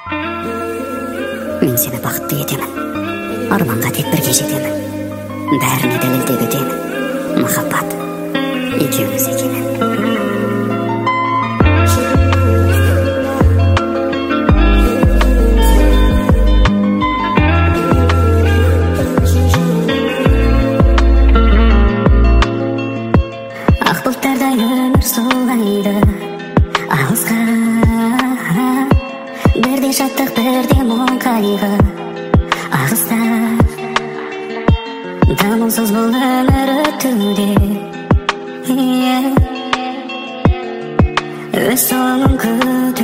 Мен сені бақытты етемін, арманға тек бірге жетемін. Бәріне дәлелдеп өтемін, махаббат екеуміз екенін. Ақ бұлттардай өмір солғайды алысқа, бірде шаттық, бірде мұң қайғы ағыста. Дамылсыз бұл өмір өтуде, өз соңын күтіп